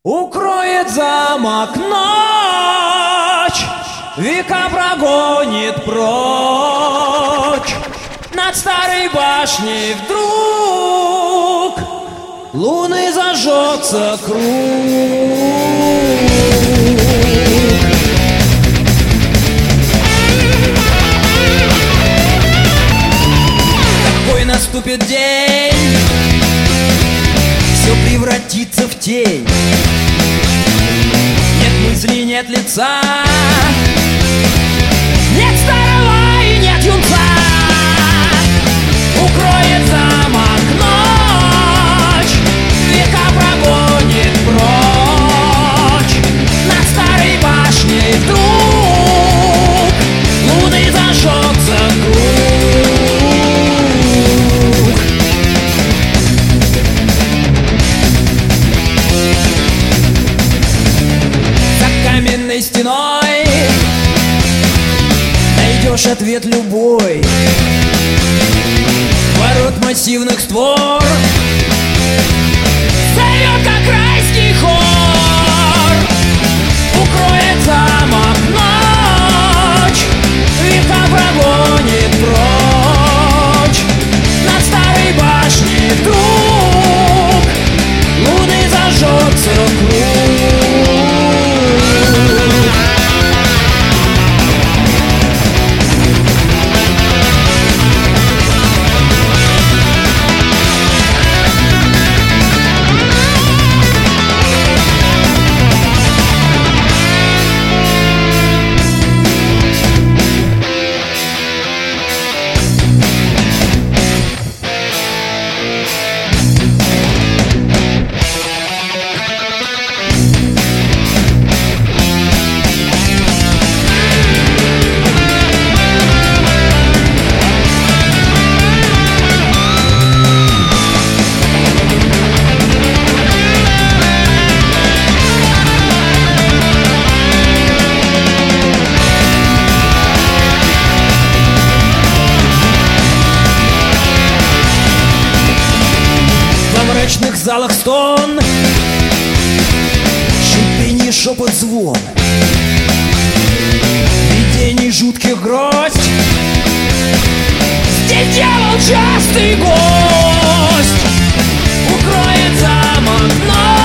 Укроет замок ночь, века прогонит прочь. Над старой башней вдруг луны зажжется круг. Такой наступит день, все превратится в тень. Нет мысли, нет лица, нет старого и нет юнца. Укроет замок ночь, века прогонит прочь. Над старой башней вдруг луны зажжется круг. За каменной стеной найдешь ответ любой. Ворот массивных створ зовет, как райский хор. Укроет замок ночь, века прогонит прочь. Над старой башней вдруг луны зажжется круг. В залах стон, шипение, шепот, звон, видений жутких гроздь. Здесь дьявол частый гость. Укроет замок ночь.